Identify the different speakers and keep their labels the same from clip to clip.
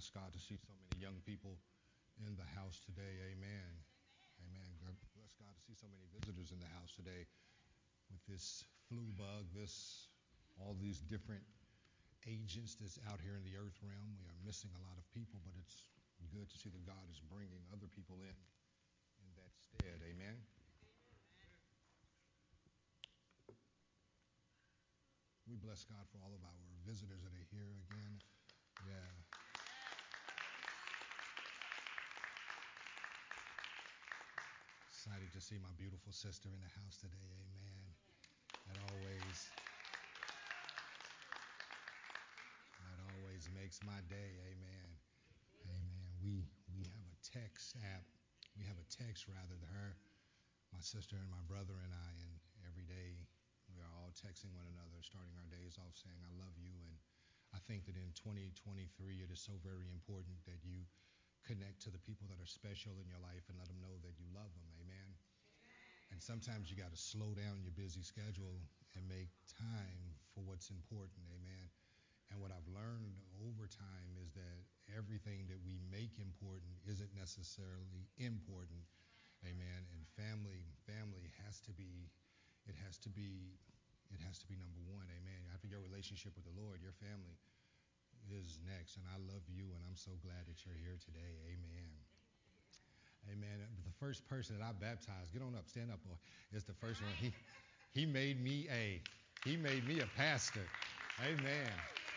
Speaker 1: bless God to see so many young people in the house today. Amen. Amen. Bless God to see so many visitors in the house today with this flu bug, all these different agents that's out here in the earth realm. We are missing a lot of people, but it's good to see that God is bringing other people in that stead. Amen. We bless God for all of our visitors that are here again. Yeah. Excited to see my beautiful sister in the house today. Amen. That always makes my day. Amen. Amen. We have a text app. We have a text rather to her, my sister and my brother and I, and every day we are all texting one another, starting our days off saying, I love you. And I think that in 2023, it is so very important that you connect to the people that are special in your life and let them know that you love them. Amen. And sometimes you got to slow down your busy schedule and make time for what's important. Amen. And what I've learned over time is that everything that we make important isn't necessarily important. Amen. And family has to be number one. Amen. After your relationship with the Lord, your family is next. And I love you, and I'm so glad that you're here today. Amen. Amen. The first person that I baptized, get on up, stand up, boy, is the first one. He made me a pastor. Amen.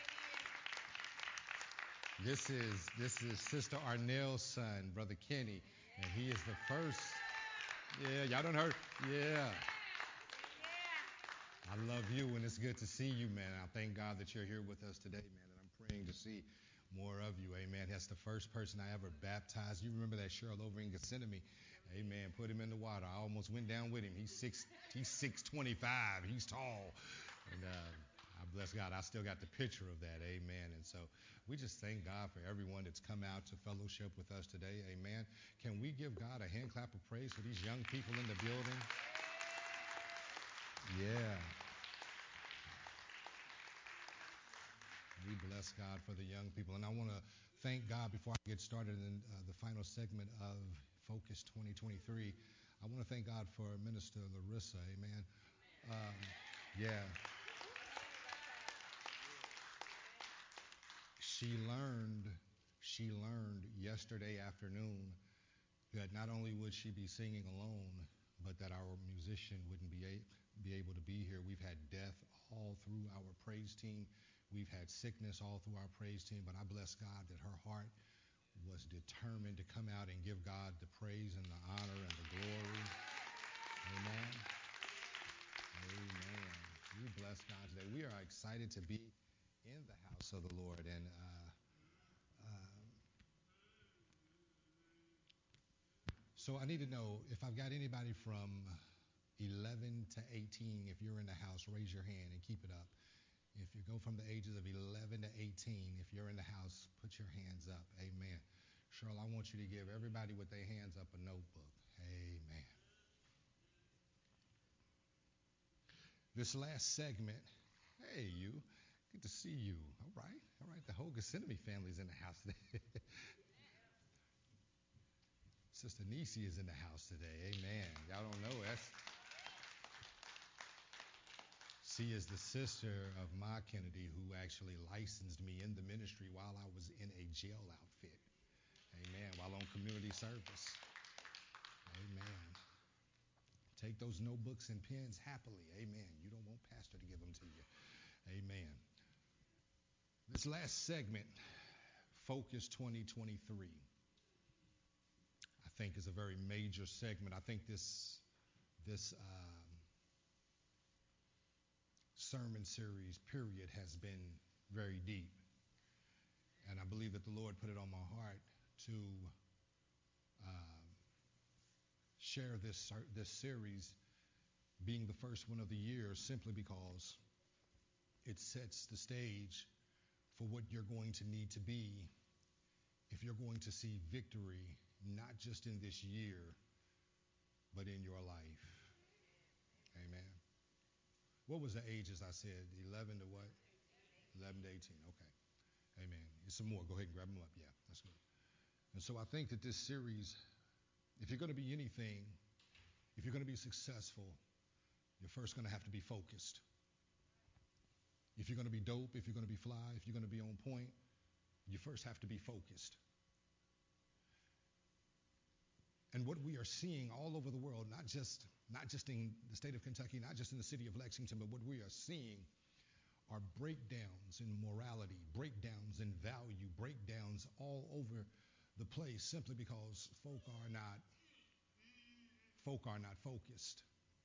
Speaker 1: This is Sister Arnell's son, Brother Kenny, and he is the first. Yeah, y'all done heard. Yeah. I love you, and it's good to see you, man. I thank God that you're here with us today, man, and I'm praying to see more of you. Amen. That's the first person I ever baptized. You remember that Cheryl over in Gethsemane? Amen. Put him in the water. I almost went down with him. He's 6'25". He's tall. And I bless God. I still got the picture of that. Amen. And so we just thank God for everyone that's come out to fellowship with us today. Amen. Can we give God a hand clap of praise for these young people in the building? Yeah. We bless God for the young people. And I want to thank God before I get started in the final segment of Focus 2023. I want to thank God for Minister Larissa. Amen. Yeah. She learned yesterday afternoon that not only would she be singing alone, but that our musician wouldn't be able to be here. We've had death all through our praise team. We've had sickness all through our praise team, but I bless God that her heart was determined to come out and give God the praise and the honor and the glory. Amen. Amen. We bless God today. We are excited to be in the house of the Lord. And so I need to know if I've got anybody from 11 to 18. If you're in the house, raise your hand and keep it up. If you go from the ages of 11 to 18, if you're in the house, put your hands up. Amen. Cheryl, I want you to give everybody with their hands up a notebook. Amen. This last segment, hey, you. Good to see you. All right. The whole Gethsemane family's in the house today. Sister Nisi is in the house today. Amen. Y'all don't know us. She is the sister of Ma Kennedy, who actually licensed me in the ministry while I was in a jail outfit. Amen. While on community service. Amen. Take those notebooks and pens happily. Amen. You don't want pastor to give them to you. Amen. This last segment, Focus 2023, I think is a very major segment. I think this sermon series, period, has been very deep. And I believe that the Lord put it on my heart to share this series being the first one of the year simply because it sets the stage for what you're going to need to be if you're going to see victory, not just in this year, but in your life. Amen. What was the ages I said? 11 to what? 11 to 18. Okay. Amen. Some more. Go ahead and grab them up. Yeah. And so I think that this series, if you're going to be anything, if you're going to be successful, you're first going to have to be focused. If you're going to be dope, if you're going to be fly, if you're going to be on point, you first have to be focused. And what we are seeing all over the world, not just in the state of Kentucky, not just in the city of Lexington, but what we are seeing are breakdowns in morality, breakdowns in value, breakdowns all over the place simply because folk are not focused.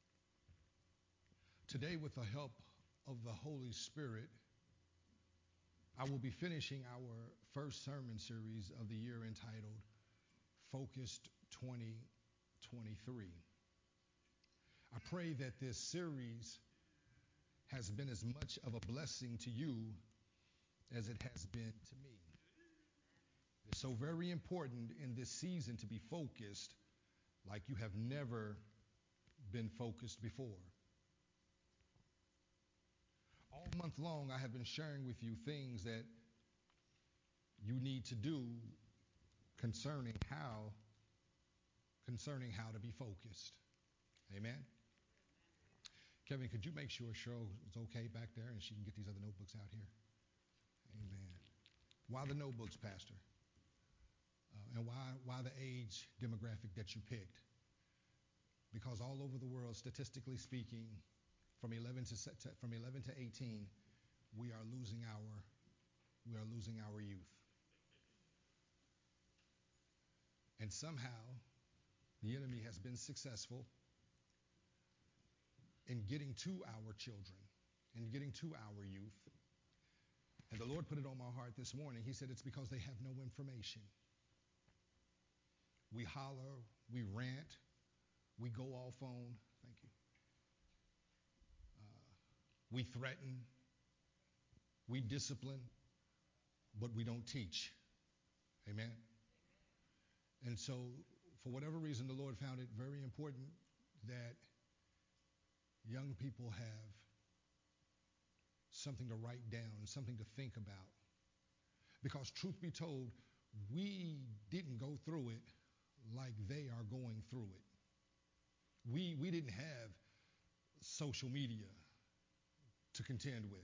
Speaker 1: Today, with the help of the Holy Spirit, I will be finishing our first sermon series of the year entitled Focused 2023. I pray that this series has been as much of a blessing to you as it has been to me. It's so very important in this season to be focused like you have never been focused before. All month long, I have been sharing with you things that you need to do concerning how to be focused. Amen. Kevin, could you make sure Cheryl is okay back there and she can get these other notebooks out here? Amen. Why the notebooks, Pastor? And why the age demographic that you picked? Because all over the world, statistically speaking, from 11 to 18, we are losing our youth. And somehow, the enemy has been successful in getting to our children and getting to our youth. And the Lord put it on my heart this morning. He said it's because they have no information. We holler, we rant, we go off on, thank you. We threaten, we discipline, but we don't teach. Amen? And so, for whatever reason, the Lord found it very important that young people have something to write down, something to think about. Because truth be told, we didn't go through it like they are going through it. We didn't have social media to contend with.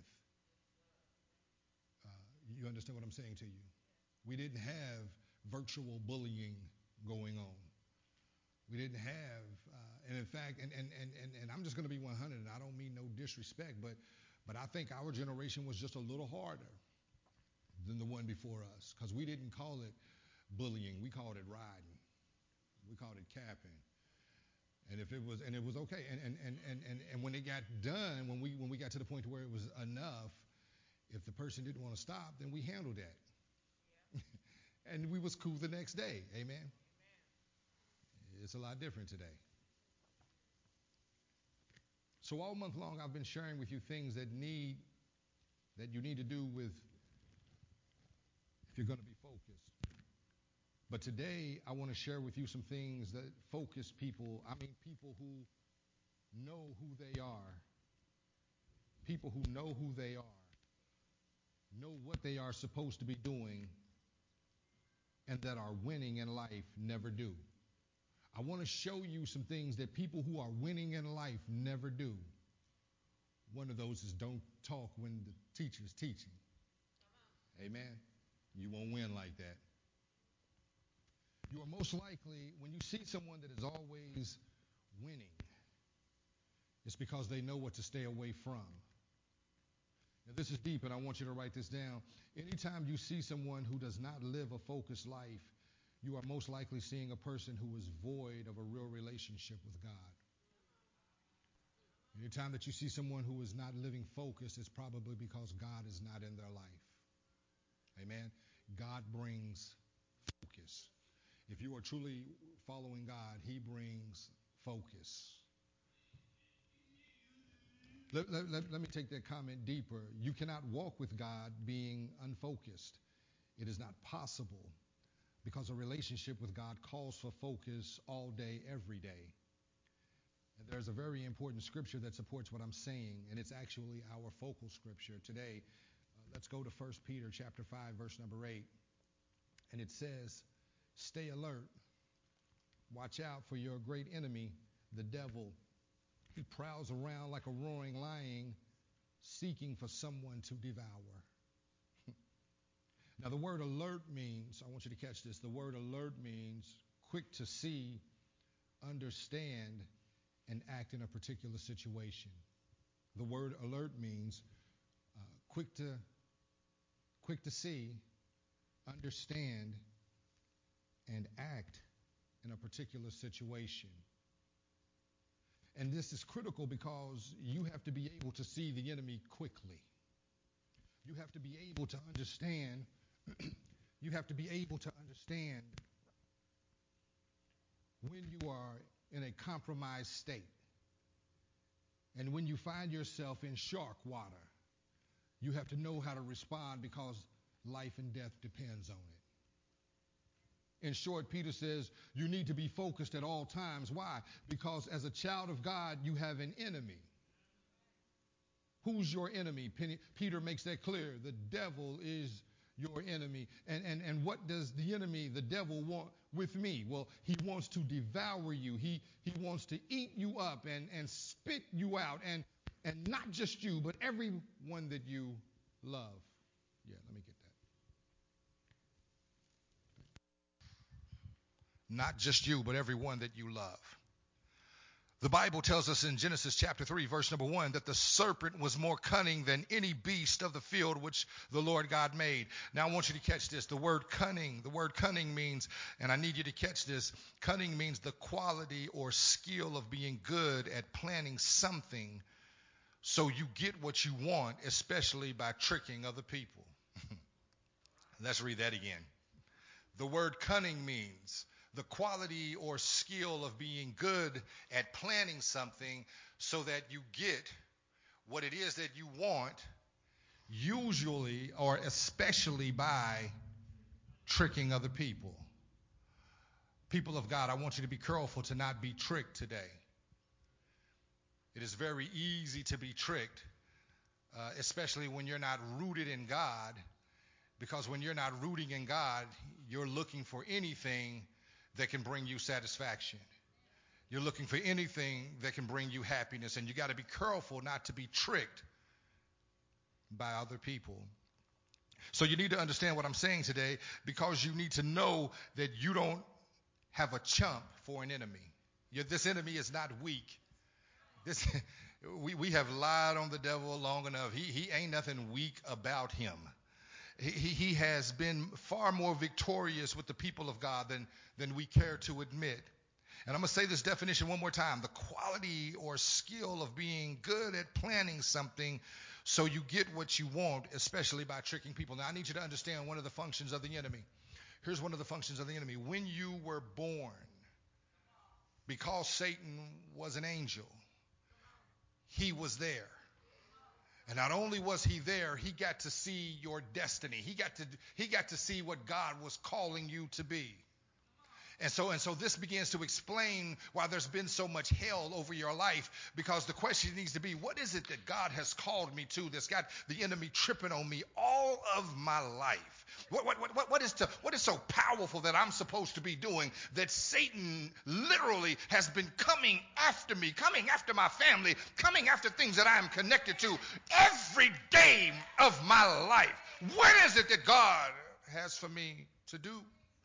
Speaker 1: You understand what I'm saying to you? We didn't have virtual bullying going on. We didn't have, and in fact, and I'm just going to be 100, and I don't mean no disrespect, but I think our generation was just a little harder than the one before us, because we didn't call it bullying, we called it riding, we called it capping, and it was okay, and when it got done, when we got to the point to where it was enough, if the person didn't want to stop, then we handled that, yeah. And we was cool the next day, amen. It's a lot different today. So all month long, I've been sharing with you things that you need to do with if you're going to be focused. But today, I want to share with you some things that focused people, people who know who they are, people who know who they are, know what they are supposed to be doing, and that are winning in life never do. I want to show you some things that people who are winning in life never do. One of those is don't talk when the teacher's teaching. Amen. You won't win like that. You are most likely, when you see someone that is always winning, it's because they know what to stay away from. Now, this is deep, and I want you to write this down. Anytime you see someone who does not live a focused life, you are most likely seeing a person who is void of a real relationship with God. Anytime that you see someone who is not living focused, it's probably because God is not in their life. Amen. God brings focus. If you are truly following God, He brings focus. Let me take that comment deeper. You cannot walk with God being unfocused. It is not possible, because a relationship with God calls for focus all day, every day. And there's a very important scripture that supports what I'm saying, and it's actually our focal scripture today. Let's go to 1 Peter chapter 5, verse number 8. And it says, Stay alert. Watch out for your great enemy, the devil. He prowls around like a roaring lion, seeking for someone to devour. Now, the word alert means, I want you to catch this, the word alert means quick to see, understand, and act in a particular situation. The word alert means quick to see, understand, and act in a particular situation. And this is critical because you have to be able to see the enemy quickly. You have to be able to understand. You have to be able to understand when you are in a compromised state. And when you find yourself in shark water, you have to know how to respond because life and death depends on it. In short, Peter says you need to be focused at all times. Why? Because as a child of God, you have an enemy. Who's your enemy? Peter makes that clear. The devil is your enemy. And what does the enemy, the devil, want with me? Well, he wants to devour you. He wants to eat you up and spit you out. And not just you, but everyone that you love. Yeah, let me get that. Not just you, but everyone that you love. The Bible tells us in Genesis chapter 3, verse number 1, that the serpent was more cunning than any beast of the field which the Lord God made. Now I want you to catch this. The word cunning means, and I need you to catch this, cunning means the quality or skill of being good at planning something so you get what you want, especially by tricking other people. Let's read that again. The word cunning means the quality or skill of being good at planning something so that you get what it is that you want, usually or especially by tricking other people. People of God, I want you to be careful to not be tricked today. It is very easy to be tricked, especially when you're not rooted in God, because when you're not rooting in God, you're looking for anything that can bring you satisfaction. You're looking for anything that can bring you happiness, and you got to be careful not to be tricked by other people. So you need to understand what I'm saying today, because you need to know that you don't have a chump for an enemy. This enemy is not weak. We have lied on the devil long enough. He ain't nothing weak about him. He has been far more victorious with the people of God than we care to admit. And I'm going to say this definition one more time. The quality or skill of being good at planning something so you get what you want, especially by tricking people. Now, I need you to understand one of the functions of the enemy. Here's one of the functions of the enemy. When you were born, because Satan was an angel, he was there. And not only was he there, he got to see your destiny. He got to see what God was calling you to be. And so this begins to explain why there's been so much hell over your life, because the question needs to be, what is it that God has called me to that's got the enemy tripping on me all of my life? What is so powerful that I'm supposed to be doing that Satan literally has been coming after me, coming after my family, coming after things that I am connected to every day of my life? What is it that God has for me to do?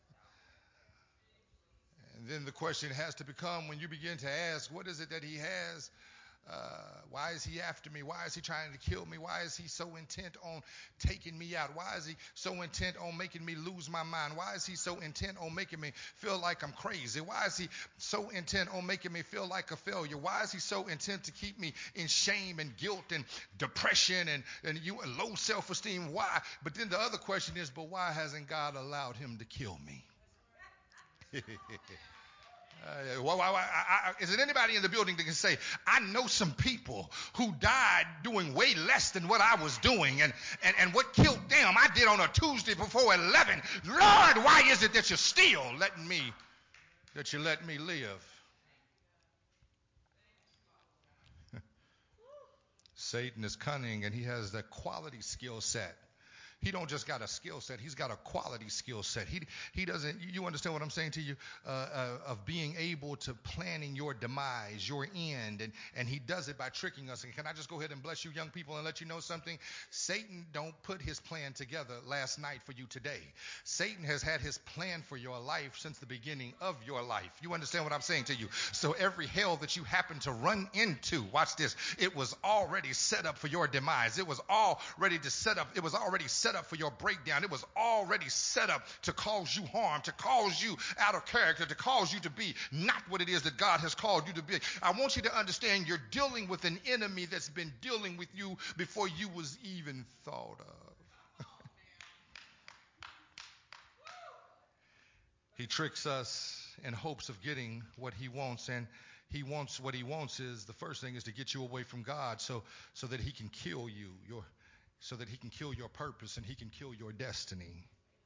Speaker 1: And then the question has to become, when you begin to ask, what is it that he has? Why is he after me? Why is he trying to kill me? Why is he so intent on taking me out? Why is he so intent on making me lose my mind? Why is he so intent on making me feel like I'm crazy? Why is he so intent on making me feel like a failure? Why is he so intent to keep me in shame and guilt and depression and low self-esteem? Why? But then the other question is, but why hasn't God allowed him to kill me? Is there anybody in the building that can say, I know some people who died doing way less than what I was doing, and what killed them I did on a Tuesday before 11. Lord, why is it that you're still letting me live? Satan is cunning, and he has the quality skill set. He don't just got a skill set. He's got a quality skill set. He doesn't, you understand what I'm saying to you, of being able to planning your demise, your end. And he does it by tricking us. And can I just go ahead and bless you young people and let you know something? Satan don't put his plan together last night for you today. Satan has had his plan for your life since the beginning of your life. You understand what I'm saying to you? So every hell that you happen to run into, watch this, it was already set up for your demise. It was already set up for your breakdown. It was already set up to cause you harm, to cause you out of character, to cause you to be not what it is that God has called you to be. I want you to understand you're dealing with an enemy that's been dealing with you before you was even thought of. He tricks us in hopes of getting what he wants, and what he wants is, the first thing is to get you away from God so that he can kill you, so that he can kill your purpose and he can kill your destiny.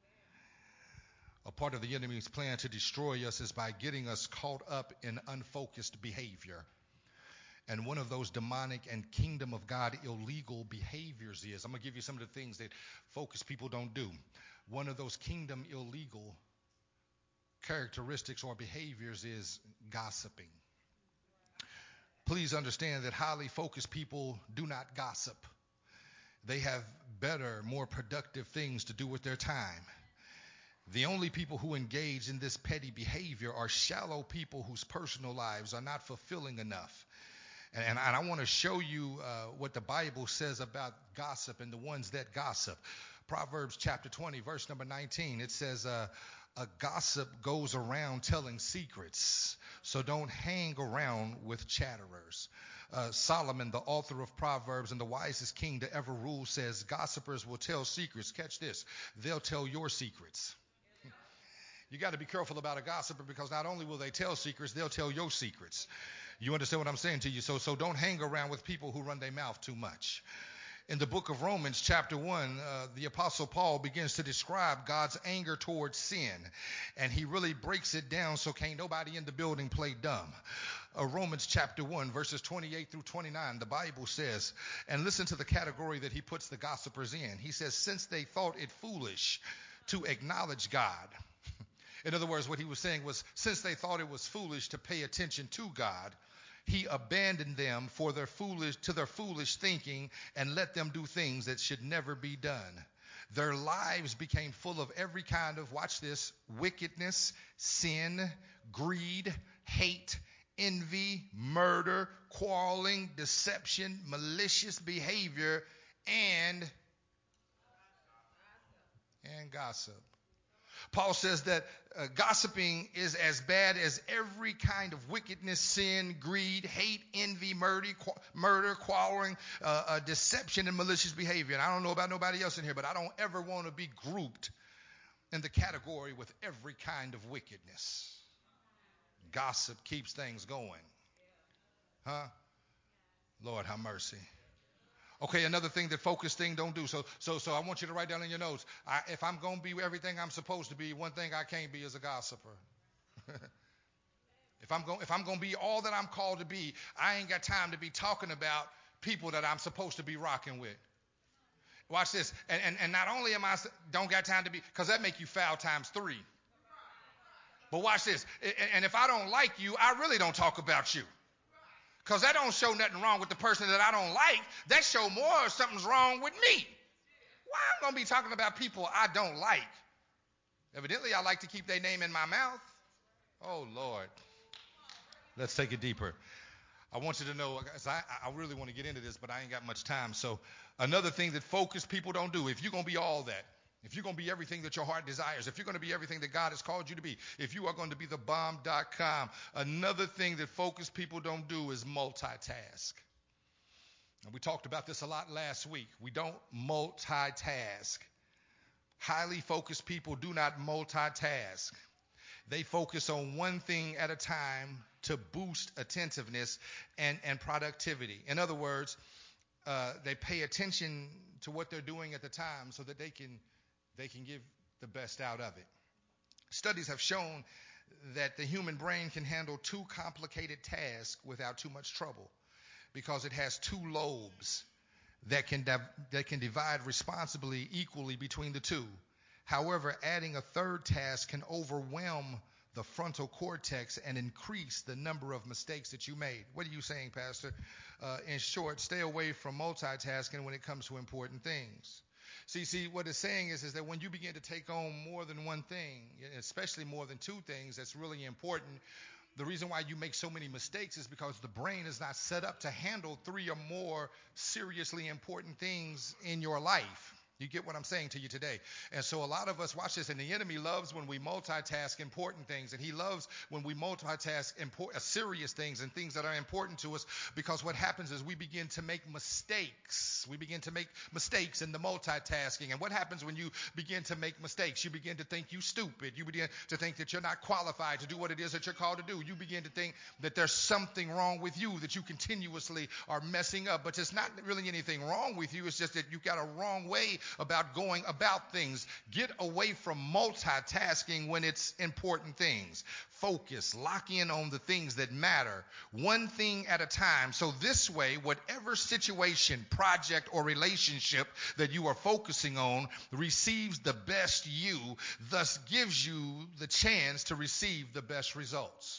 Speaker 1: A part of the enemy's plan to destroy us is by getting us caught up in unfocused behavior. And one of those demonic and kingdom of God illegal behaviors is, I'm going to give you some of the things that focused people don't do. One of those kingdom illegal characteristics or behaviors is gossiping. Please understand that highly focused people do not gossip. They have better, more productive things to do with their time. The only people who engage in this petty behavior are shallow people whose personal lives are not fulfilling enough. And I want to show you what the Bible says about gossip and the ones that gossip. Proverbs chapter 20, verse number 19, it says, a gossip goes around telling secrets, so don't hang around with chatterers. Solomon, the author of Proverbs and the wisest king to ever rule, says gossipers will tell secrets. Catch this. They'll tell your secrets. You got to be careful about a gossiper, because not only will they tell secrets, they'll tell your secrets. You understand what I'm saying to you? So don't hang around with people who run their mouth too much. In the book of Romans, chapter 1, the Apostle Paul begins to describe God's anger towards sin. And he really breaks it down so can't nobody in the building play dumb. Romans chapter 1, verses 28 through 29, the Bible says, and listen to the category that he puts the gossipers in. He says, since they thought it foolish to acknowledge God. In other words, what he was saying was, since they thought it was foolish to pay attention to God, he abandoned them to their foolish thinking and let them do things that should never be done. Their lives became full of every kind of, watch this, wickedness, sin, greed, hate, envy, murder, quarreling, deception, malicious behavior, and gossip. Paul says that gossiping is as bad as every kind of wickedness, sin, greed, hate, envy, murder, quarreling, deception, and malicious behavior. And I don't know about nobody else in here, but I don't ever want to be grouped in the category with every kind of wickedness. Gossip keeps things going. Huh? Lord, have mercy. Okay, another thing that focused thing don't do. So I want you to write down in your notes. If I'm going to be everything I'm supposed to be, one thing I can't be is a gossiper. If I'm going to be all that I'm called to be, I ain't got time to be talking about people that I'm supposed to be rocking with. Watch this. And not only don't got time to be, because that make you foul times 3. But watch this. And if I don't like you, I really don't talk about you. Because that don't show nothing wrong with the person that I don't like. That show more something's wrong with me. Why I'm going to be talking about people I don't like? Evidently, I like to keep their name in my mouth. Oh, Lord. Let's take it deeper. I want you to know, I really want to get into this, but I ain't got much time. So another thing that focused people don't do, if you're going to be all that, if you're going to be everything that your heart desires, if you're going to be everything that God has called you to be, if you are going to be the bomb.com, another thing that focused people don't do is multitask. And we talked about this a lot last week. We don't multitask. Highly focused people do not multitask. They focus on one thing at a time to boost attentiveness and productivity. In other words, they pay attention to what they're doing at the time so that they can give the best out of it. Studies have shown that the human brain can handle 2 complicated tasks without too much trouble because it has 2 lobes
Speaker 2: that can divide responsibly equally between the two. However, adding a third task can overwhelm the frontal cortex and increase the number of mistakes that you made. What are you saying, Pastor? In short, stay away from multitasking when it comes to important things. See, what it's saying is that when you begin to take on more than one thing, especially more than two things, that's really important. The reason why you make so many mistakes is because the brain is not set up to handle three or more seriously important things in your life. You get what I'm saying to you today. And so a lot of us, watch this, and the enemy loves when we multitask important things, and he loves when we multitask serious things and things that are important to us, because what happens is we begin to make mistakes. We begin to make mistakes in the multitasking. And what happens when you begin to make mistakes? You begin to think you're stupid. You begin to think that you're not qualified to do what it is that you're called to do. You begin to think that there's something wrong with you, that you continuously are messing up. But there's not really anything wrong with you. It's just that you've got a wrong way about going about things. Get away from multitasking when it's important things. Focus, lock in on the things that matter, one thing at a time. So this way, whatever situation, project, or relationship that you are focusing on receives the best you, thus gives you the chance to receive the best results.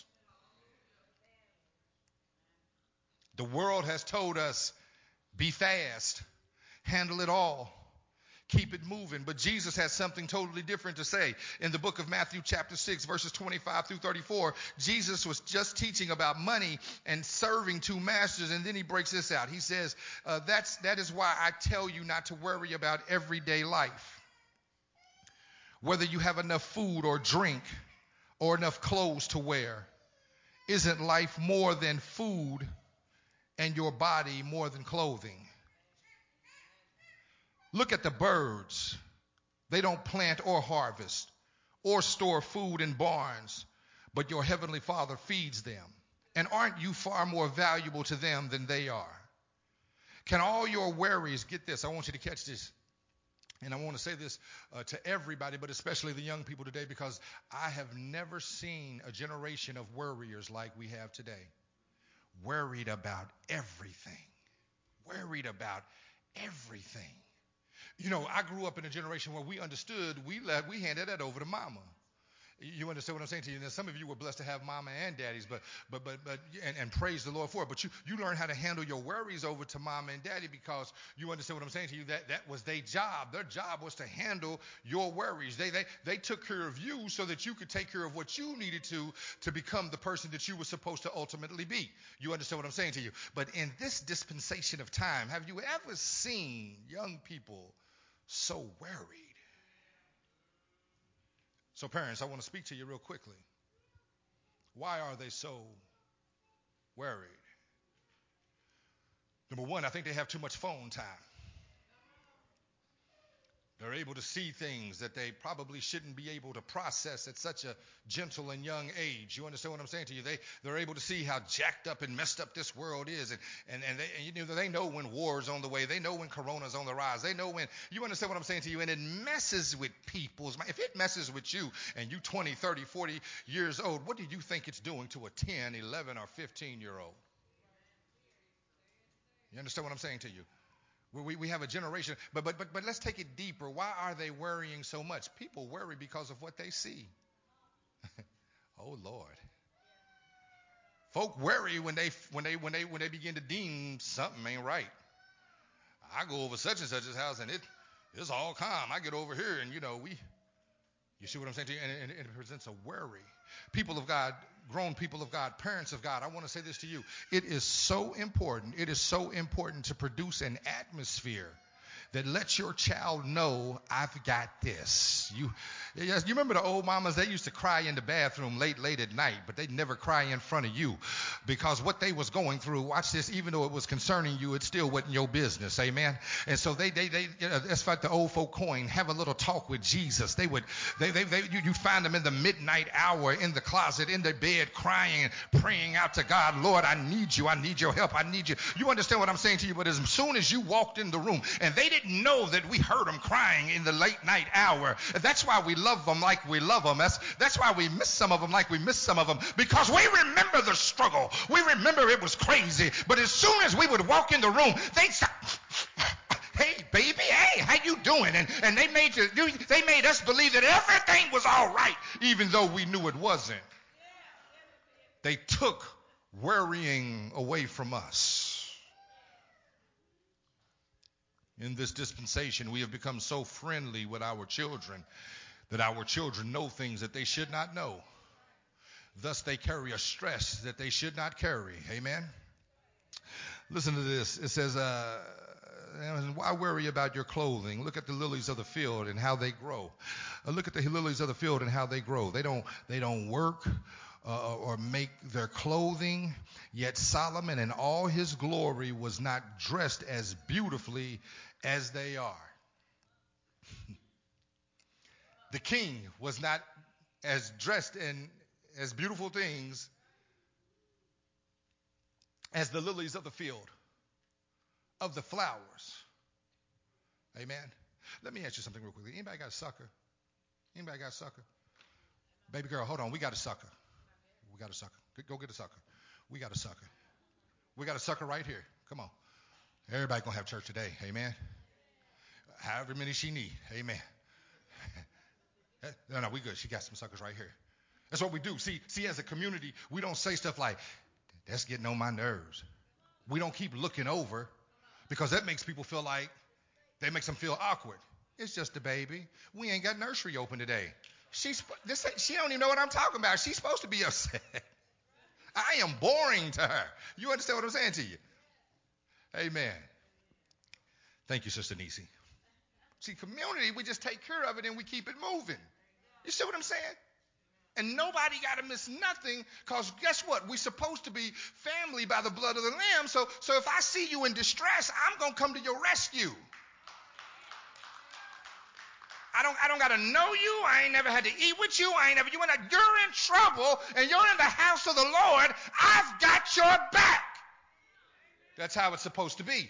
Speaker 2: The world has told us, be fast, handle it all, keep it moving. But Jesus has something totally different to say. In the book of Matthew chapter 6, verses 25 through 34, Jesus was just teaching about money and serving two masters. And then he breaks this out. He says, that is why I tell you not to worry about everyday life, whether you have enough food or drink or enough clothes to wear. Isn't life more than food and your body more than clothing? Look at the birds. They don't plant or harvest or store food in barns, but your heavenly Father feeds them. And aren't you far more valuable to them than they are? Can all your worries, get this, I want you to catch this, and I want to say this to everybody, but especially the young people today, because I have never seen a generation of worriers like we have today. Worried about everything. Worried about everything. You know, I grew up in a generation where we understood, we handed that over to mama. You understand what I'm saying to you? Now, some of you were blessed to have mama and daddies, but praise the Lord for it. But you learn how to handle your worries over to mama and daddy, because you understand what I'm saying to you. That was their job. Their job was to handle your worries. They took care of you so that you could take care of what you needed to become the person that you were supposed to ultimately be. You understand what I'm saying to you? But in this dispensation of time, have you ever seen young people so worried? So parents, I want to speak to you real quickly. Why are they so worried? Number one, I think they have too much phone time. They're able to see things that they probably shouldn't be able to process at such a gentle and young age. You understand what I'm saying to you? They're able to see how jacked up and messed up this world is. And they know when war's on the way. They know when corona's on the rise. They know when, you understand what I'm saying to you? And it messes with people's mind. If it messes with you and you 20, 30, 40 years old, what do you think it's doing to a 10, 11, or 15-year-old? You understand what I'm saying to you? We have a generation, but let's take it deeper. Why are they worrying so much? People worry because of what they see. Oh Lord. Folk worry when they begin to deem something ain't right. I go over such and such's house and it's all calm. I get over here and you see what I'm saying to you? And it presents a worry. People of God, grown people of God, parents of God, I want to say this to you. It is so important. It is so important to produce an atmosphere that lets your child know, I've got this. You remember the old mamas? They used to cry in the bathroom late at night, but they'd never cry in front of you, because what they was going through, watch this, even though it was concerning you, it still wasn't your business. Amen. And so that's like the old folk coin, have a little talk with Jesus. You'd find them in the midnight hour in the closet, in their bed, crying, praying out to God. Lord, I need you. I need your help. I need you. You understand what I'm saying to you? But as soon as you walked in the room, and they didn't know that we heard them crying in the late night hour. That's why we love them like we love them. That's why we miss some of them like we miss some of them, because we remember the struggle. We remember it was crazy. But as soon as we would walk in the room, they'd stop. baby, hey, how you doing? And they made us believe that everything was all right, even though we knew it wasn't. They took worrying away from us. In this dispensation, we have become so friendly with our children that our children know things that they should not know. Thus, they carry a stress that they should not carry. Amen? Listen to this. It says, why worry about your clothing? Look at the lilies of the field and how they grow. Look at the lilies of the field and how they grow. They don't work or make their clothing. Yet Solomon in all his glory was not dressed as beautifully as they are. The king was not as dressed in as beautiful things as the lilies of the field, of the flowers. Amen. Let me ask you something real quickly. Anybody got a sucker? Anybody got a sucker? Baby girl, hold on. We got a sucker. We got a sucker. Go get a sucker. We got a sucker. We got a sucker right here. Come on. Everybody gonna have church today. Amen. However many she need. Amen. No, we good. She got some suckers right here. That's what we do. See, as a community, we don't say stuff like, that's getting on my nerves. We don't keep looking over because that makes people feel like, that makes them feel awkward. It's just a baby. We ain't got nursery open today. She don't even know what I'm talking about. She's supposed to be upset. I am boring to her. You understand what I'm saying to you? Amen. Thank you, Sister Nisi. See, community, we just take care of it and we keep it moving. You see what I'm saying? And nobody got to miss nothing because guess what? We're supposed to be family by the blood of the Lamb. So if I see you in distress, I'm going to come to your rescue. I don't got to know you. I ain't never had to eat with you. You're in trouble and you're in the house of the Lord. I've got your back. That's how it's supposed to be.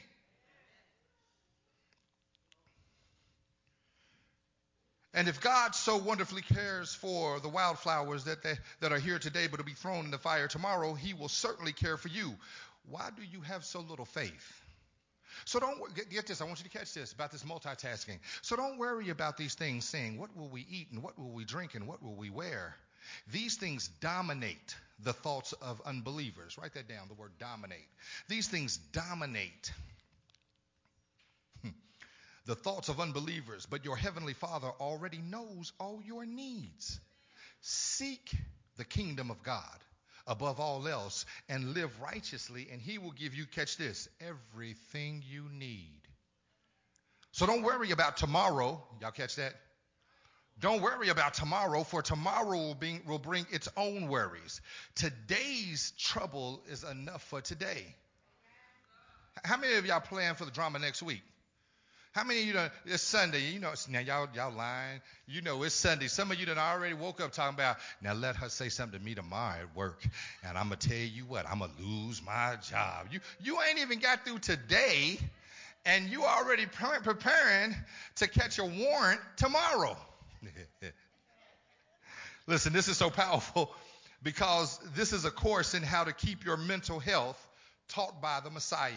Speaker 2: And if God so wonderfully cares for the wildflowers that are here today but will be thrown in the fire tomorrow, he will certainly care for you. Why do you have so little faith? So don't get this. I want you to catch this about this multitasking. So don't worry about these things saying, what will we eat and what will we drink and what will we wear? These things dominate the thoughts of unbelievers. Write that down, the word dominate. These things dominate the thoughts of unbelievers, but your heavenly Father already knows all your needs. Seek the kingdom of God above all else and live righteously, and he will give you, catch this, everything you need. So don't worry about tomorrow. Y'all catch that? Don't worry about tomorrow, for tomorrow will bring its own worries. Today's trouble is enough for today. How many of y'all plan for the drama next week? How many of you done, it's Sunday, you know, now y'all lying, you know it's Sunday. Some of you done already woke up talking about, now let her say something to me tomorrow at work, and I'm going to tell you what, I'm going to lose my job. You ain't even got through today, and you already preparing to catch a warrant tomorrow. Listen, this is so powerful because this is a course in how to keep your mental health taught by the Messiah.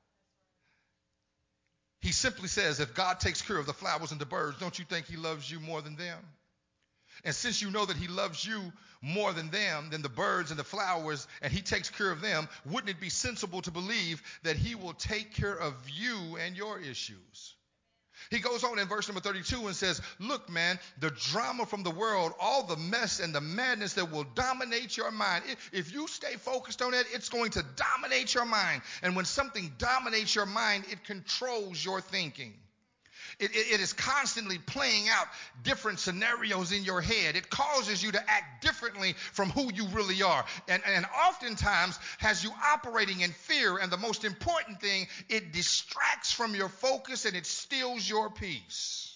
Speaker 2: He simply says, if God takes care of the flowers and the birds, don't you think he loves you more than them? And since you know that he loves you more than them, than the birds and the flowers, and he takes care of them, wouldn't it be sensible to believe that he will take care of you and your issues? He goes on in verse number 32 and says, look, man, the drama from the world, all the mess and the madness that will dominate your mind. If you stay focused on it, it's going to dominate your mind. And when something dominates your mind, it controls your thinking. It is constantly playing out different scenarios in your head. It causes you to act differently from who you really are. And oftentimes has you operating in fear. And the most important thing, it distracts from your focus and it steals your peace.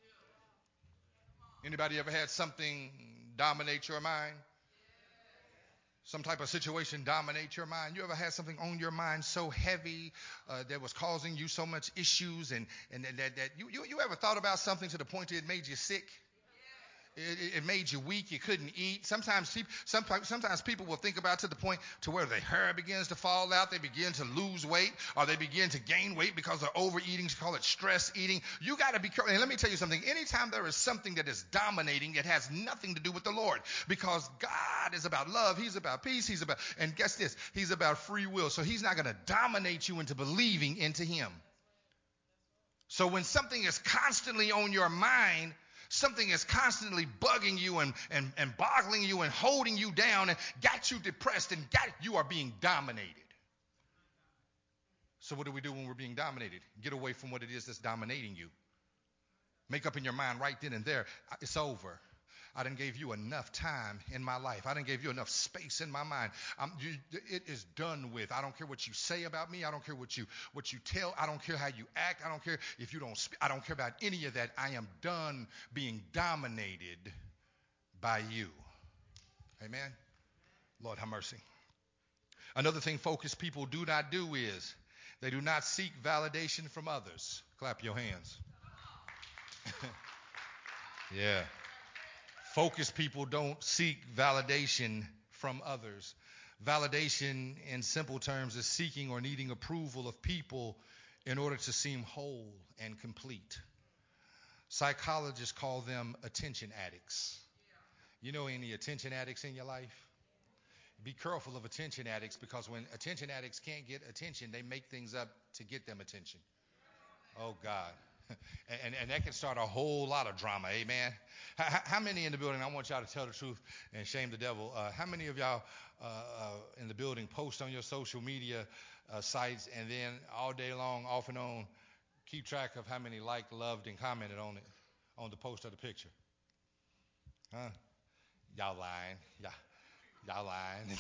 Speaker 2: Anybody ever had something dominate your mind? Some type of situation dominate your mind? You ever had something on your mind so heavy that was causing you so much issues and that you ever thought about something to the point that it made you sick? It made you weak. You couldn't eat. Sometimes people will think about it to the point to where their hair begins to fall out. They begin to lose weight, or they begin to gain weight because of overeating. You call it stress eating. You got to be careful. And let me tell you something. Anytime there is something that is dominating, it has nothing to do with the Lord, because God is about love. He's about peace. And guess this, He's about free will. So He's not going to dominate you into believing into Him. So when something is constantly on your mind, something is constantly bugging you and boggling you and holding you down and got you depressed and you are being dominated. So what do we do when we're being dominated? Get away from what it is that's dominating you. Make up in your mind right then and there, it's over. I done gave you enough time in my life. I done gave you enough space in my mind. It is done with. I don't care what you say about me. I don't care what you tell. I don't care how you act. I don't care if you don't speak. I don't care about any of that. I am done being dominated by you. Amen. Lord have mercy. Another thing focused people do not do is they do not seek validation from others. Clap your hands. Yeah. Focused people don't seek validation from others. Validation, in simple terms, is seeking or needing approval of people in order to seem whole and complete. Psychologists call them attention addicts. You know any attention addicts in your life? Be careful of attention addicts, because when attention addicts can't get attention, they make things up to get them attention. Oh, God. And that can start a whole lot of drama, amen? How many in the building, I want y'all to tell the truth and shame the devil, how many of y'all in the building post on your social media sites and then all day long, off and on, keep track of how many liked, loved, and commented on it, on the post of the picture? Huh? Y'all lying. Y'all lying.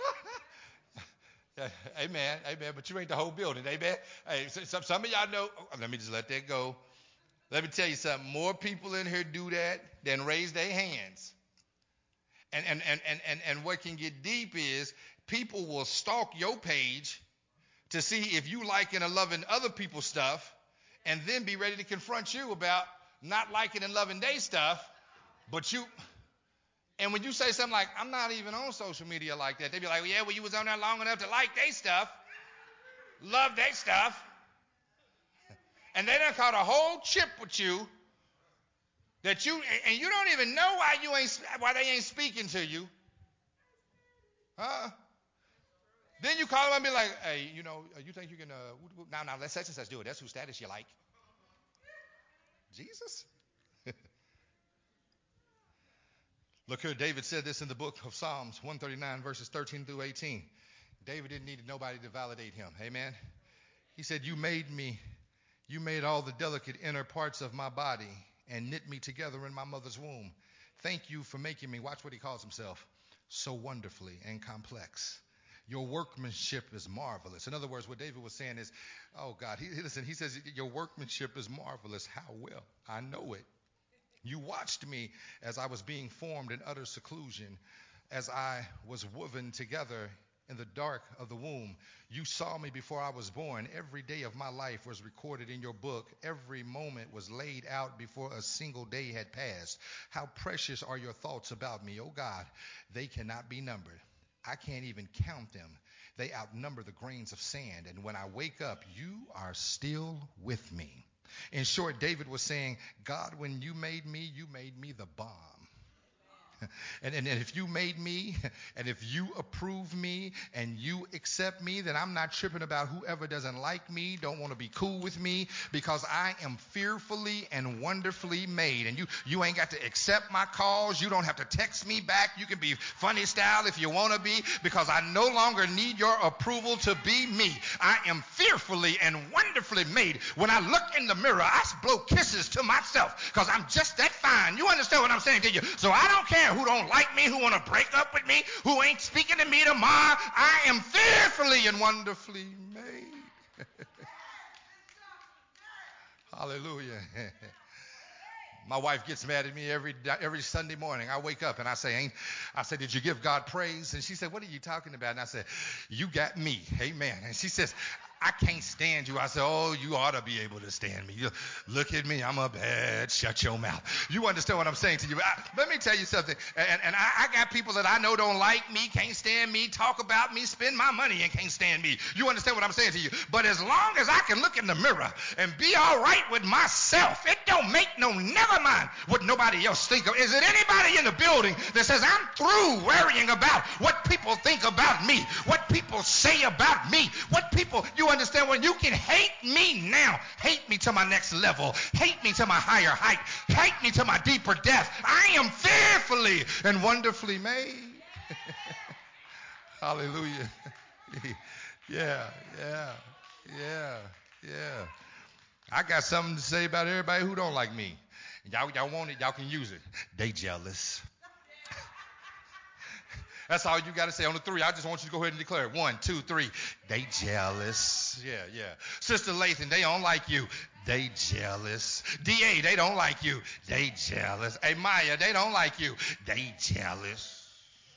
Speaker 2: Amen, but you ain't the whole building, amen. Hey, some of y'all know, let me just let that go. Let me tell you something, more people in here do that than raise their hands. And what can get deep is people will stalk your page to see if you liking and loving other people's stuff, and then be ready to confront you about not liking and loving their stuff, and when you say something like, I'm not even on social media like that, they be like, well, yeah, well, you was on there long enough to like their stuff, love their stuff. And they done caught a whole chip with you and you don't even know why they ain't speaking to you. Huh? Then you call them and be like, hey, you think you can, now let such and such do it. That's whose status you like. Jesus? Look here, David said this in the book of Psalms 139, verses 13 through 18. David didn't need nobody to validate him. Amen. He said, you made all the delicate inner parts of my body and knit me together in my mother's womb. Thank you for making me, watch what he calls himself, so wonderfully and complex. Your workmanship is marvelous. In other words, what David was saying is, oh God, he says, your workmanship is marvelous. How well I know it. You watched me as I was being formed in utter seclusion, as I was woven together in the dark of the womb. You saw me before I was born. Every day of my life was recorded in your book. Every moment was laid out before a single day had passed. How precious are your thoughts about me, oh God. They cannot be numbered. I can't even count them. They outnumber the grains of sand. And when I wake up, you are still with me. In short, David was saying, God, when you made me the bomb. And if you made me, and if you approve me, and you accept me, then I'm not tripping about whoever doesn't like me, don't want to be cool with me, because I am fearfully and wonderfully made. And you ain't got to accept my calls. You don't have to text me back. You can be funny style if you want to be, because I no longer need your approval to be me. I am fearfully and wonderfully made. When I look in the mirror, I blow kisses to myself, because I'm just that fine. You understand what I'm saying to you? So I don't care who don't like me, who want to break up with me, who ain't speaking to me tomorrow. I am fearfully and wonderfully made. Hallelujah. My wife gets mad at me every Sunday morning. I wake up and I say, did you give God praise? And she said, what are you talking about? And I said, you got me. Amen. And she says, I can't stand you. I said, oh, you ought to be able to stand me. You look at me. I'm a bad. Shut your mouth. You understand what I'm saying to you? Let me tell you something. And I got people that I know don't like me, can't stand me, talk about me, spend my money and can't stand me. You understand what I'm saying to you? But as long as I can look in the mirror and be all right with myself, it don't make never mind what nobody else think of. Is it anybody in the building that says, I'm through worrying about what people think about me, what people say about me, what people, you understand, when you can hate me now, hate me to my next level, hate me to my higher height, hate me to my deeper depth. I am fearfully and wonderfully made. Hallelujah. Yeah. I got something to say about everybody who don't like me. Y'all want it, y'all can use it. They jealous. That's all you got to say on the three. I just want you to go ahead and declare it. 1, 2, 3. They jealous. Yeah. Sister Lathan, they don't like you. They jealous. D.A., they don't like you. They jealous. Hey, Maya, they don't like you. They jealous.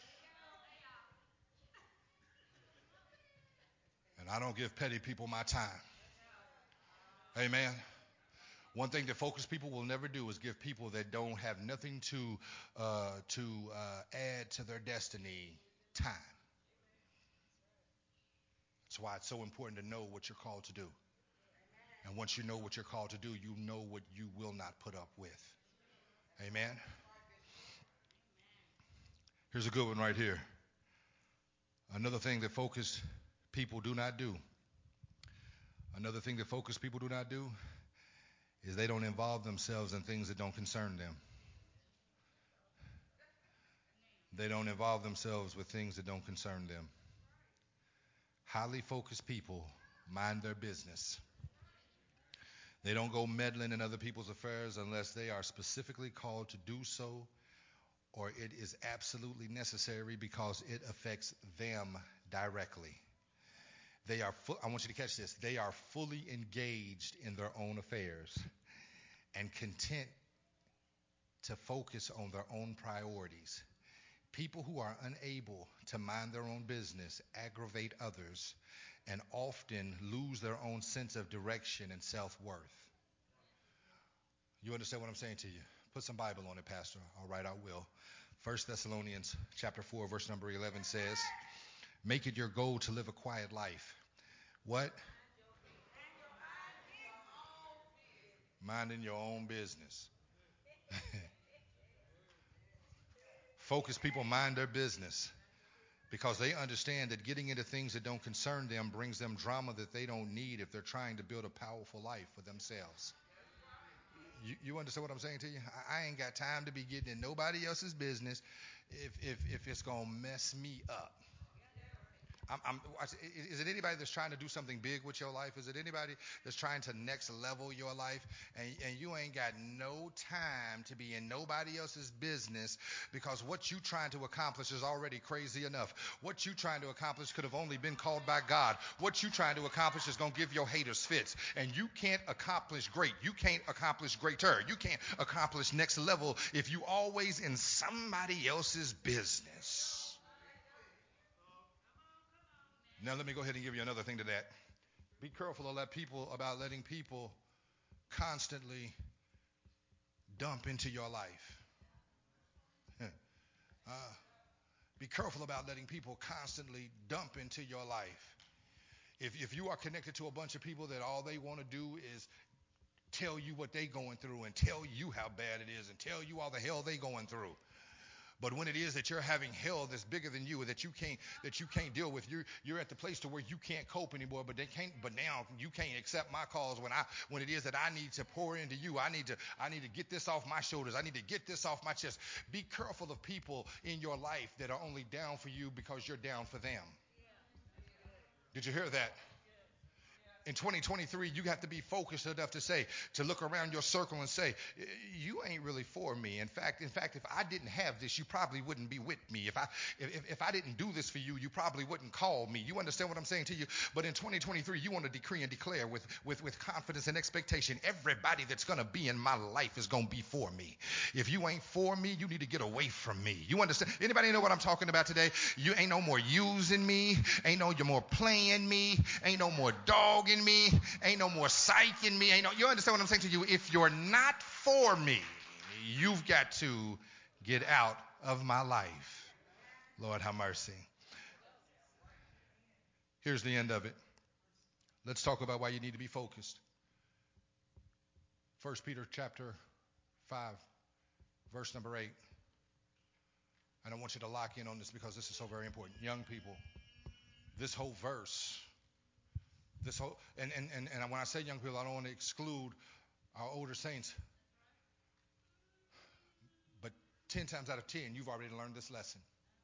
Speaker 2: And I don't give petty people my time. Amen. One thing that focused people will never do is give people that don't have nothing to add to their destiny time. That's why it's so important to know what you're called to do. And once you know what you're called to do, you know what you will not put up with. Amen. Here's a good one right here. Another thing that focused people do not do. Another thing that focused people do not do is they don't involve themselves in things that don't concern them. They don't involve themselves with things that don't concern them. Highly focused people mind their business. They don't go meddling in other people's affairs unless they are specifically called to do so, or it is absolutely necessary because it affects them directly. I want you to catch this. They are fully engaged in their own affairs and content to focus on their own priorities. People who are unable to mind their own business aggravate others and often lose their own sense of direction and self-worth. You understand what I'm saying to you? Put some Bible on it, Pastor. All right, I will. 1 Thessalonians chapter 4, verse number 11 says, make it your goal to live a quiet life. What? Minding your own business. Focused people mind their business because they understand that getting into things that don't concern them brings them drama that they don't need if they're trying to build a powerful life for themselves. You understand what I'm saying to you? I ain't got time to be getting in nobody else's business if it's going to mess me up. Is it anybody that's trying to do something big with your life? Is it anybody that's trying to next level your life? And you ain't got no time to be in nobody else's business because what you trying to accomplish is already crazy enough. What you trying to accomplish could have only been called by God. What you trying to accomplish is going to give your haters fits. And you can't accomplish great. You can't accomplish greater. You can't accomplish next level if you always in somebody else's business. Now let me go ahead and give you another thing to that. Be careful about letting people constantly dump into your life. Be careful about letting people constantly dump into your life. If you are connected to a bunch of people that all they want to do is tell you what they're going through and tell you how bad it is and tell you all the hell they're going through. But when it is that you're having hell that's bigger than you, that you can't deal with, you're at the place to where you can't cope anymore. But now you can't accept my cause when it is that I need to pour into you. I need to get this off my shoulders. I need to get this off my chest. Be careful of people in your life that are only down for you because you're down for them. Did you hear that? in 2023, you have to be focused enough to look around your circle and say, you ain't really for me. In fact, if I didn't have this, you probably wouldn't be with me. If I didn't do this for you, you probably wouldn't call me. You understand what I'm saying to you? But in 2023, you want to decree and declare with confidence and expectation, everybody that's going to be in my life is going to be for me. If you ain't for me, you need to get away from me. You understand? Anybody know what I'm talking about today? You ain't no more using me. Ain't no more playing me. Ain't no more dogging me. Ain't no more psyching me. You understand what I'm saying to you? If you're not for me, you've got to get out of my life. Lord, have mercy. Here's the end of it. Let's talk about why you need to be focused. 1 Peter chapter 5, verse number 8. And I want you to lock in on this because this is so very important. Young people, this whole verse, and when I say young people, I don't want to exclude our older saints. But 10 times out of 10, you've already learned this lesson.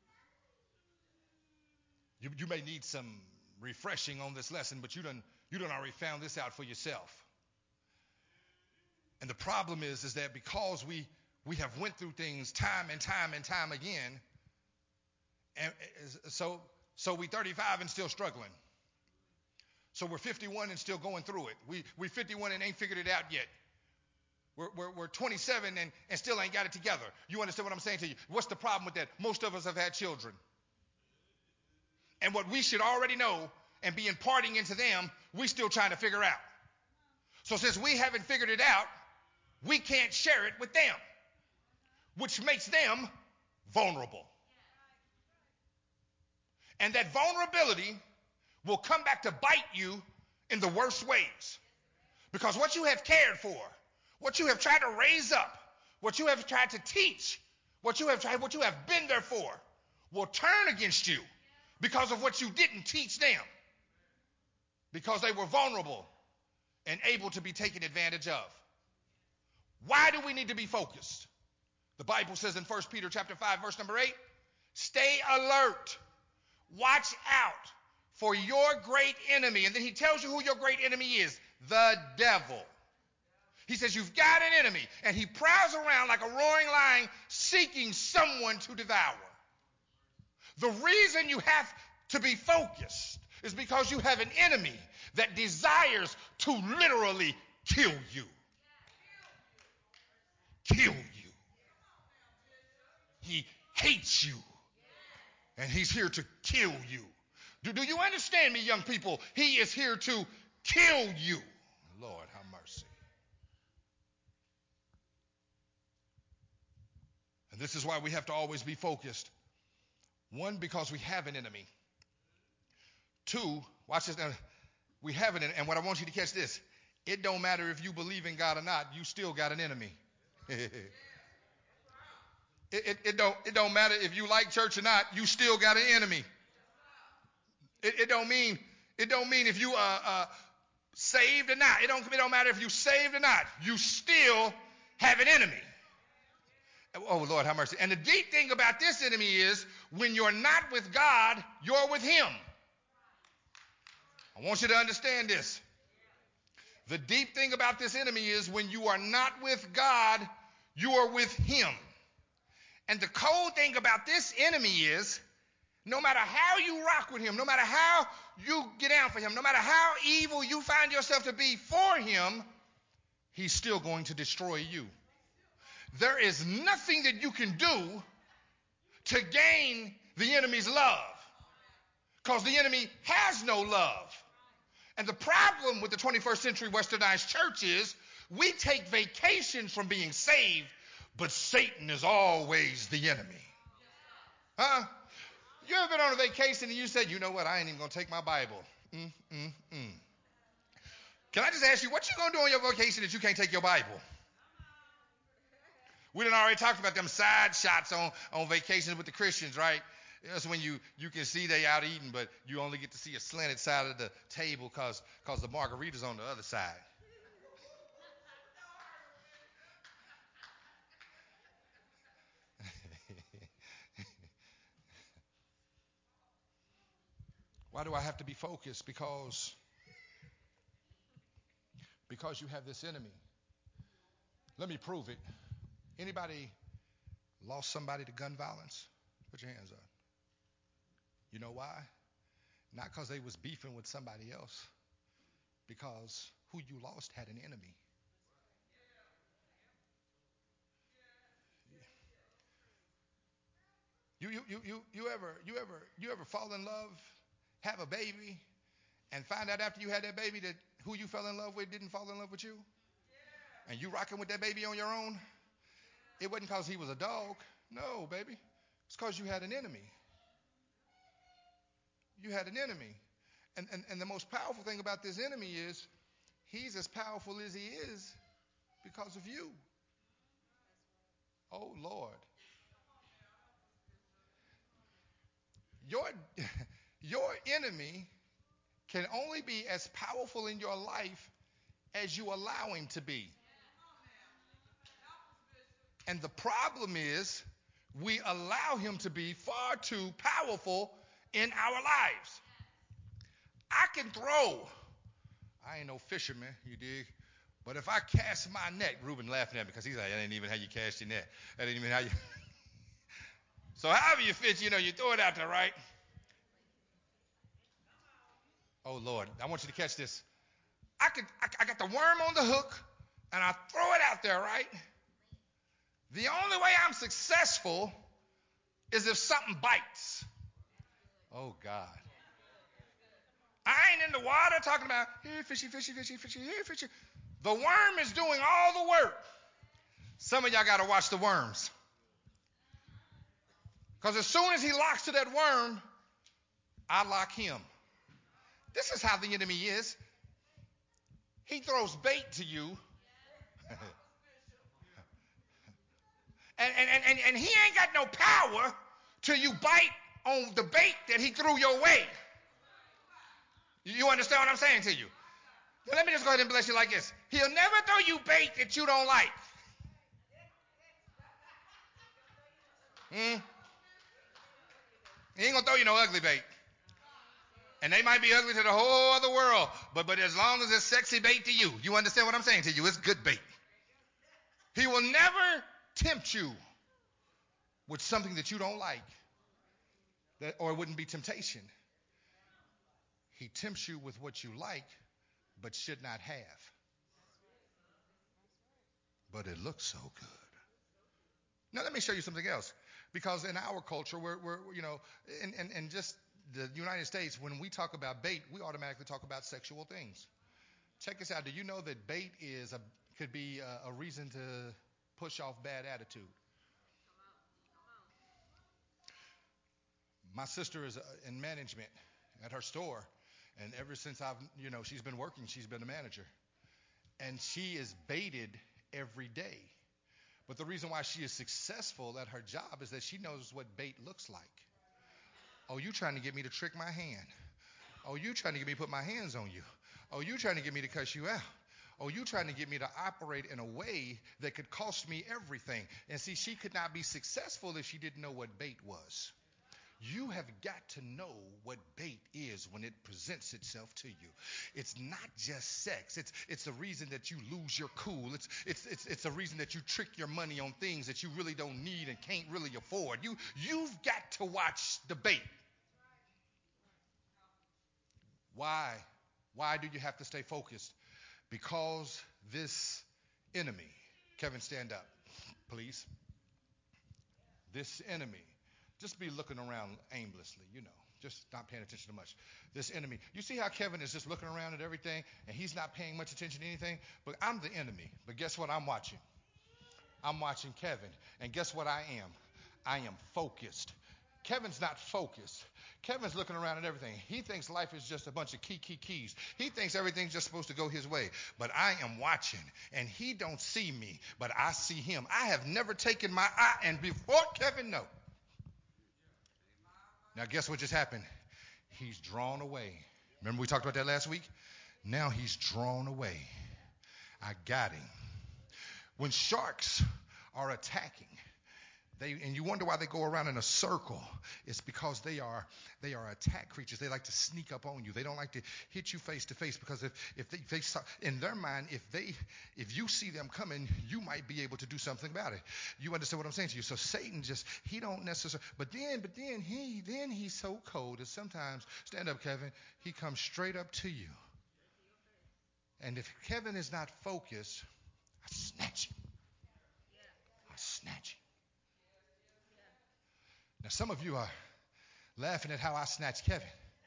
Speaker 2: You may need some refreshing on this lesson, but you done already found this out for yourself. And the problem is that because we have went through things time and time again, and so we 35 and still struggling. So we're 51 and still going through it. We 51 and ain't figured it out yet. We're 27 and still ain't got it together. You understand what I'm saying to you? What's the problem with that? Most of us have had children. And what we should already know and be imparting into them, we still trying to figure out. So since we haven't figured it out, we can't share it with them, which makes them vulnerable. And that vulnerability will come back to bite you in the worst ways. Because what you have cared for, what you have tried to raise up, what you have tried to teach, what you have been there for, will turn against you because of what you didn't teach them. Because they were vulnerable and able to be taken advantage of. Why do we need to be focused? The Bible says in 1 Peter chapter 5, verse number 8, stay alert, watch out for your great enemy. And then he tells you who your great enemy is, the devil. He says you've got an enemy, and he prowls around like a roaring lion seeking someone to devour. The reason you have to be focused is because you have an enemy that desires to literally kill you. Kill you. He hates you. And he's here to kill you. Do you understand me, young people? He is here to kill you. Lord, have mercy. And this is why we have to always be focused. One, because we have an enemy. Two, watch this now. We have an enemy. And what I want you to catch this. It don't matter if you believe in God or not. You still got an enemy. It don't matter if you like church or not. You still got an enemy. It don't mean if you saved or not. It don't matter if you saved or not. You still have an enemy. Oh, Lord, have mercy. And the deep thing about this enemy is when you're not with God, you're with him. I want you to understand this. The deep thing about this enemy is when you are not with God, you are with him. And the cold thing about this enemy is no matter how you rock with him, no matter how you get down for him, no matter how evil you find yourself to be for him, he's still going to destroy you. There is nothing that you can do to gain the enemy's love because the enemy has no love. And the problem with the 21st century westernized church is we take vacations from being saved, but Satan is always the enemy. Huh? You ever been on a vacation and you said, you know what, I ain't even going to take my Bible. Can I just ask you, what you going to do on your vacation that you can't take your Bible? We done already talked about them side shots on vacations with the Christians, right? That's when you can see they out eating, but you only get to see a slanted side of the table because the margarita's on the other side. Why do I have to be focused? Because because you have this enemy. Let me prove it. Anybody lost somebody to gun violence? Put your hands up. You know why? Not because they was beefing with somebody else, because who you lost had an enemy. You ever fall in love, have a baby, and find out after you had that baby that who you fell in love with didn't fall in love with you? And you rocking with that baby on your own? It wasn't because he was a dog. No, baby. It's because you had an enemy. You had an enemy. And the most powerful thing about this enemy is he's as powerful as he is because of you. Oh, Lord. Your enemy can only be as powerful in your life as you allow him to be. And the problem is we allow him to be far too powerful in our lives. I can throw. I ain't no fisherman, you dig? But if I cast my net, Reuben laughing at me because he's like, that ain't even how you cast your net. That ain't even how you. So however you fish, you throw it out there, right? Oh, Lord, I want you to catch this. I got the worm on the hook, and I throw it out there, right? The only way I'm successful is if something bites. Oh, God. I ain't in the water talking about, here, fishy, fishy, fishy, fishy, here, fishy. The worm is doing all the work. Some of y'all got to watch the worms. Because as soon as he locks to that worm, I lock him. This is how the enemy is. He throws bait to you. and he ain't got no power till you bite on the bait that he threw your way. You understand what I'm saying to you? Now, let me just go ahead and bless you like this. He'll never throw you bait that you don't like. He ain't going to throw you no ugly bait. And they might be ugly to the whole other world, but as long as it's sexy bait to you, you understand what I'm saying to you? It's good bait. He will never tempt you with something that you don't like, or it wouldn't be temptation. He tempts you with what you like, but should not have. But it looks so good. Now let me show you something else, because in our culture, we're in just the United States, when we talk about bait, we automatically talk about sexual things. Check this out. Do you know that bait could be a reason to push off bad attitude? My sister is in management at her store, and ever since she's been working, she's been a manager, and she is baited every day. But the reason why she is successful at her job is that she knows what bait looks like. Oh, you trying to get me to trick my hand. Oh, you trying to get me to put my hands on you. Oh, you trying to get me to cuss you out. Oh, you trying to get me to operate in a way that could cost me everything. And see, she could not be successful if she didn't know what bait was. You have got to know what bait is when it presents itself to you. It's not just sex. It's a reason that you lose your cool. It's a reason that you trick your money on things that you really don't need and can't really afford. You've got to watch the bait. Why? Why do you have to stay focused? Because this enemy, Kevin, stand up, please. This enemy. Just be looking around aimlessly, just not paying attention to much. This enemy. You see how Kevin is just looking around at everything and he's not paying much attention to anything? But I'm the enemy. But guess what I'm watching? I'm watching Kevin. And guess what I am? I am focused. Kevin's not focused. Kevin's looking around at everything. He thinks life is just a bunch of keys. He thinks everything's just supposed to go his way. But I am watching, and he don't see me, but I see him. I have never taken my eye, and before Kevin knows. Now, guess what just happened? He's drawn away. Remember we talked about that last week? Now he's drawn away. I got him. When sharks are attacking, And you wonder why they go around in a circle. It's because they are attack creatures. They like to sneak up on you. They don't like to hit you face to face, because if they in their mind, if you see them coming, you might be able to do something about it. You understand what I'm saying to you? So Satan he don't necessarily, but then he's so cold that sometimes, stand up, Kevin, he comes straight up to you. And if Kevin is not focused, I snatch him. I snatch him. Now, some of you are laughing at how I snatched Kevin.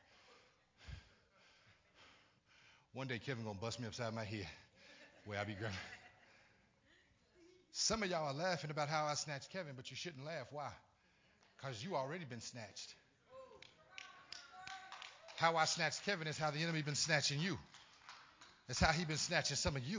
Speaker 2: One day, Kevin gonna bust me upside my head where I be grabbing. Some of y'all are laughing about how I snatched Kevin, but you shouldn't laugh. Why? Because you already been snatched. How I snatched Kevin is how the enemy been snatching you. That's how he been snatching some of you.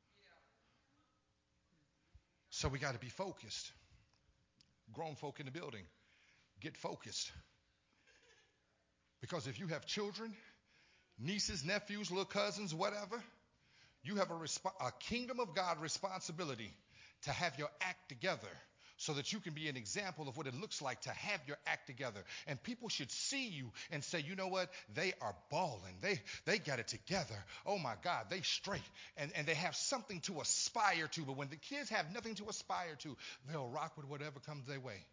Speaker 2: So we got to be focused. Grown folk in the building, get focused. Because if you have children, nieces, nephews, little cousins, whatever, you have a kingdom of God responsibility to have your act together, so that you can be an example of what it looks like to have your act together. And people should see you and say, you know what? They are balling. They got it together. Oh my God, they straight. And they have something to aspire to. But when the kids have nothing to aspire to, they'll rock with whatever comes their way.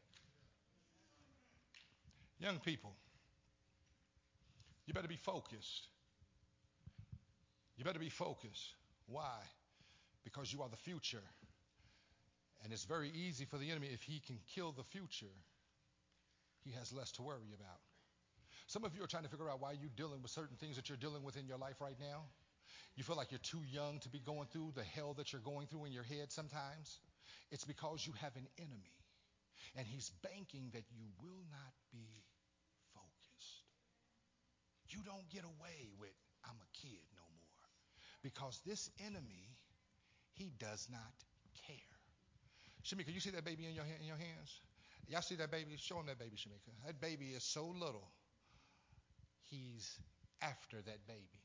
Speaker 2: Young people, you better be focused. You better be focused. Why? Because you are the future. And it's very easy for the enemy, if he can kill the future, he has less to worry about. Some of you are trying to figure out why you're dealing with certain things that you're dealing with in your life right now. You feel like you're too young to be going through the hell that you're going through in your head sometimes. It's because you have an enemy, and he's banking that you will not be focused. You don't get away with, I'm a kid no more. Because this enemy, he does not care. Shamika, you see that baby in your hands? Y'all see that baby? Show him that baby, Shamika. That baby is so little. He's after that baby.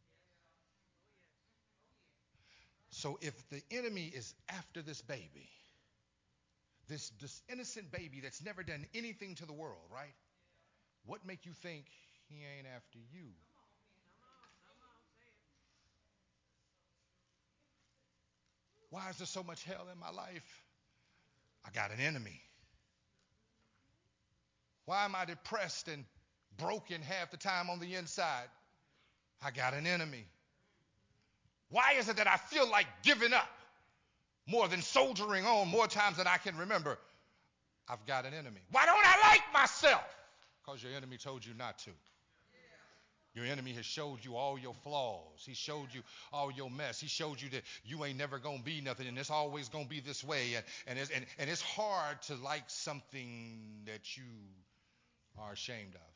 Speaker 2: So if the enemy is after this baby, this innocent baby that's never done anything to the world, right? What make you think he ain't after you? Why is there so much hell in my life? I got an enemy. Why am I depressed and broken half the time on the inside? I got an enemy. Why is it that I feel like giving up more than soldiering on more times than I can remember? I've got an enemy. Why don't I like myself? Because your enemy told you not to. Your enemy has showed you all your flaws. He showed you all your mess. He showed you that you ain't never going to be nothing, and it's always going to be this way. And it's hard to like something that you are ashamed of.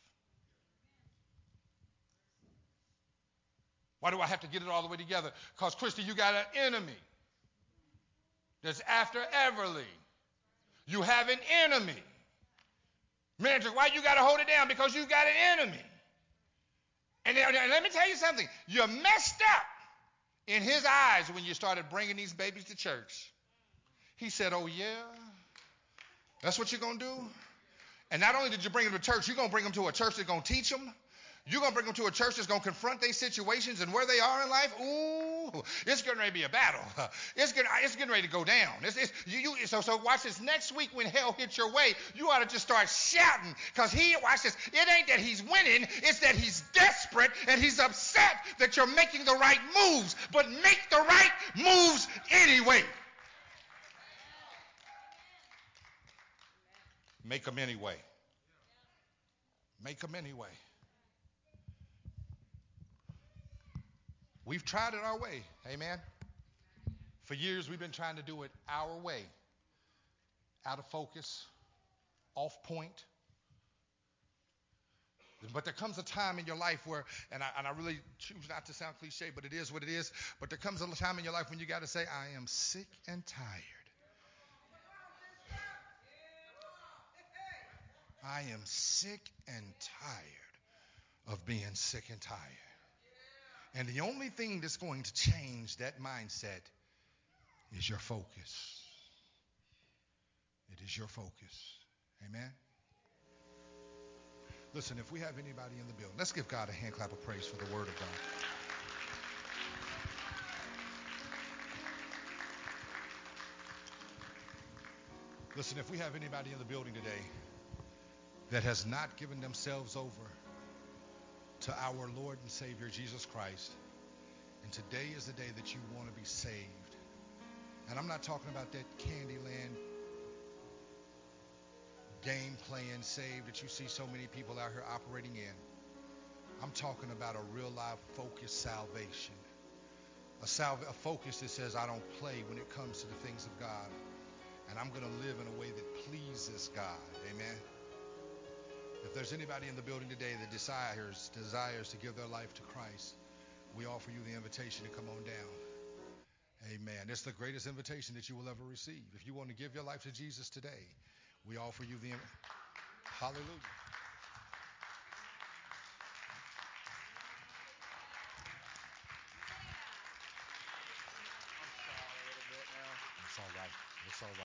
Speaker 2: Why do I have to get it all the way together? Because, Christy, you got an enemy that's after Everly. You have an enemy. Manager, why you got to hold it down? Because you got an enemy. And let me tell you something. You messed up in his eyes when you started bringing these babies to church. He said, oh, yeah? That's what you're going to do? And not only did you bring them to church, you're going to bring them to a church that's going to teach them. You're going to bring them to a church that's going to confront their situations and where they are in life. Ooh, it's getting ready to be a battle. It's getting ready to go down. So watch this. Next week when hell hits your way, you ought to just start shouting. Because watch this, it ain't that he's winning. It's that he's desperate and he's upset that you're making the right moves. But make the right moves anyway. Make them anyway. Make them anyway. We've tried it our way. Amen. For years, we've been trying to do it our way. Out of focus, off point. But there comes a time in your life where, and I really choose not to sound cliche, but it is what it is. But there comes a time in your life when you got to say, I am sick and tired. I am sick and tired of being sick and tired. And the only thing that's going to change that mindset is your focus.
Speaker 1: It is your focus. Amen. Listen, if we have anybody in the building, let's give God a hand clap of praise for the word of God. Listen, if we have anybody in the building today that has not given themselves over to our Lord and Savior Jesus Christ, and today is the day that you want to be saved. And I'm not talking about that Candyland game playing saved that you see so many people out here operating in. I'm talking about a real life focused salvation. A focus that says I don't play when it comes to the things of God. And I'm going to live in a way that pleases God. Amen. If there's anybody in the building today that desires to give their life to Christ, we offer you the invitation to come on down. Amen. It's the greatest invitation that you will ever receive. If you want to give your life to Jesus today, we offer you the hallelujah. It's all right. It's all right.